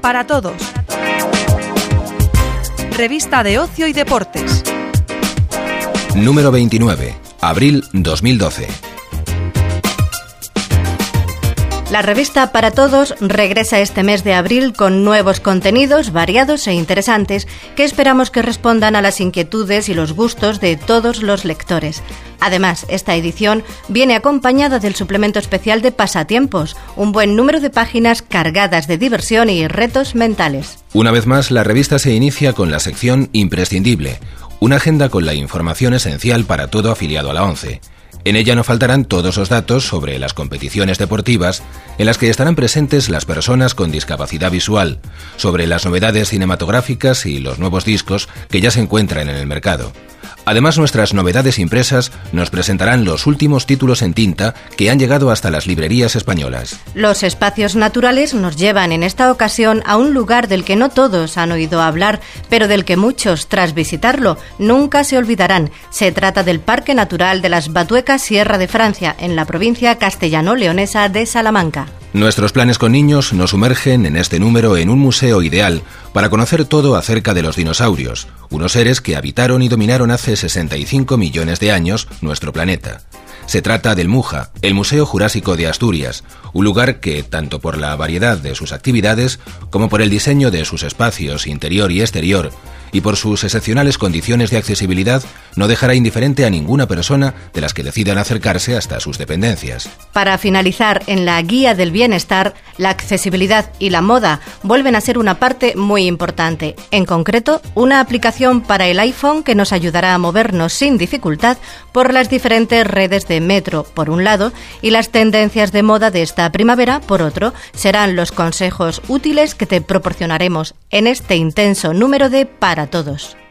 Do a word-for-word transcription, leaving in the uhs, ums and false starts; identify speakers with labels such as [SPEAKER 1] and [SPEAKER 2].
[SPEAKER 1] para todos. Revista de Ocio y Deportes.
[SPEAKER 2] Número veintinueve, abril dos mil doce.
[SPEAKER 3] La revista Para Todos regresa este mes de abril con nuevos contenidos variados e interesantes que esperamos que respondan a las inquietudes y los gustos de todos los lectores. Además, esta edición viene acompañada del suplemento especial de Pasatiempos, un buen número de páginas cargadas de diversión y retos mentales.
[SPEAKER 2] Una vez más, la revista se inicia con la sección Imprescindible, una agenda con la información esencial para todo afiliado a la ONCE. En ella no faltarán todos los datos sobre las competiciones deportivas en las que estarán presentes las personas con discapacidad visual, sobre las novedades cinematográficas y los nuevos discos que ya se encuentran en el mercado. Además, nuestras novedades impresas nos presentarán los últimos títulos en tinta que han llegado hasta las librerías españolas.
[SPEAKER 3] Los espacios naturales nos llevan en esta ocasión a un lugar del que no todos han oído hablar, pero del que muchos, tras visitarlo, nunca se olvidarán. Se trata del Parque Natural de las Batuecas Sierra de Francia, en la provincia castellano-leonesa de Salamanca.
[SPEAKER 2] Nuestros planes con niños nos sumergen en este número en un museo ideal para conocer todo acerca de los dinosaurios, unos seres que habitaron y dominaron hace sesenta y cinco millones de años nuestro planeta. Se trata del MUJA, el Museo Jurásico de Asturias, un lugar que, tanto por la variedad de sus actividades como por el diseño de sus espacios interior y exterior, y por sus excepcionales condiciones de accesibilidad, no dejará indiferente a ninguna persona de las que decidan acercarse hasta sus dependencias.
[SPEAKER 3] Para finalizar, en la Guía del Bienestar, la accesibilidad y la moda vuelven a ser una parte muy importante. En concreto, una aplicación para el iPhone que nos ayudará a movernos sin dificultad por las diferentes redes de metro, por un lado, y las tendencias de moda de esta primavera, por otro, serán los consejos útiles que te proporcionaremos en este intenso número de Para Todos.